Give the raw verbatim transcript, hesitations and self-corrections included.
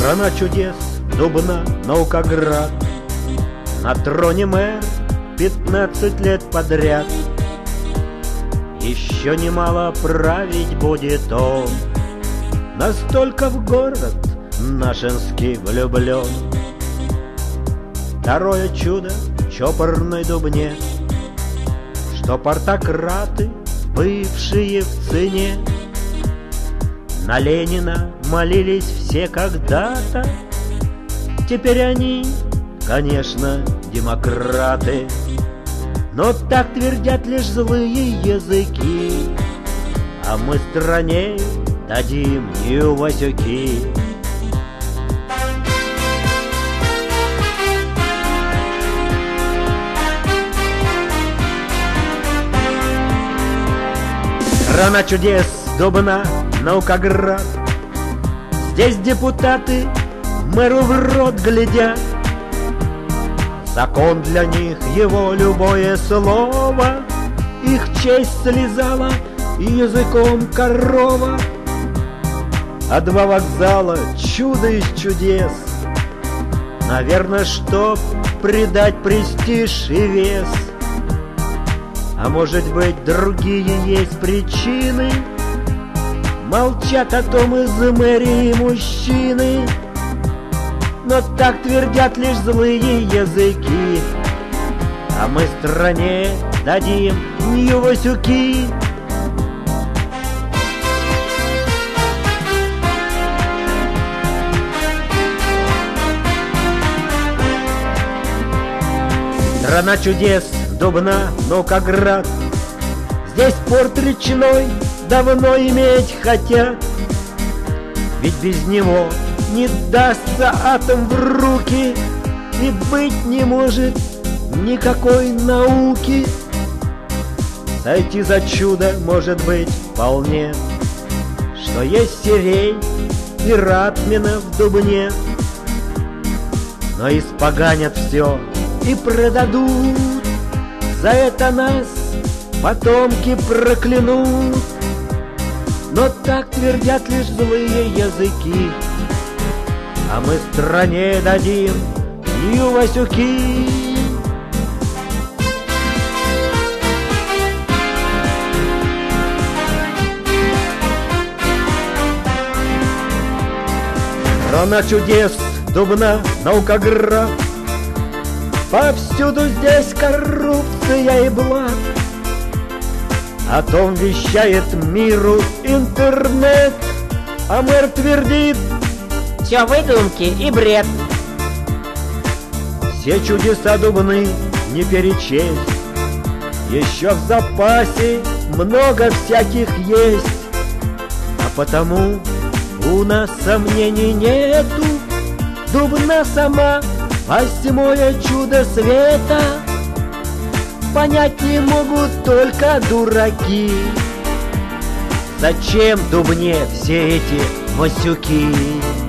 Страна чудес, Дубна, Наукоград, на троне мэр пятнадцать лет подряд. Еще немало править будет он, настолько в город нашинский влюблен. Второе чудо в чопорной Дубне, что портократы, бывшие в цене, на Ленина молились все когда-то. Теперь они, конечно, демократы, но так твердят лишь злые языки. А мы стране дадим Нью-Васюки. Страна чудес, Дубна, Наукоград, здесь депутаты мэру в рот глядят. Закон для них его любое слово, их честь слезала языком корова. А два вокзала — чудо из чудес, наверное, чтоб придать престиж и вес. А может быть, другие есть причины, молчат о том из мэрии мужчины, но так твердят лишь злые языки. А мы стране дадим Нью-Васюки. Страна чудес, Дубна, Наукоград, здесь порт речной давно иметь хотят. Ведь без него не дастся атом в руки, и быть не может никакой науки. Сойти за чудо может быть вполне, что есть сирень и ратмина в Дубне. Но испоганят все и продадут, за это нас потомки проклянут. Но так твердят лишь злые языки, а мы стране дадим Нью-Васюки. Страна чудес, Дубна, Наукоград, повсюду здесь коррупция и блат. О том вещает миру интернет, а мэр твердит: все выдумки и бред. Все чудеса Дубны не перечесть, еще в запасе много всяких есть. А потому у нас сомнений нету, Дубна сама восьмое чудо света. Понять не могут только дураки, зачем Дубне все эти Васюки.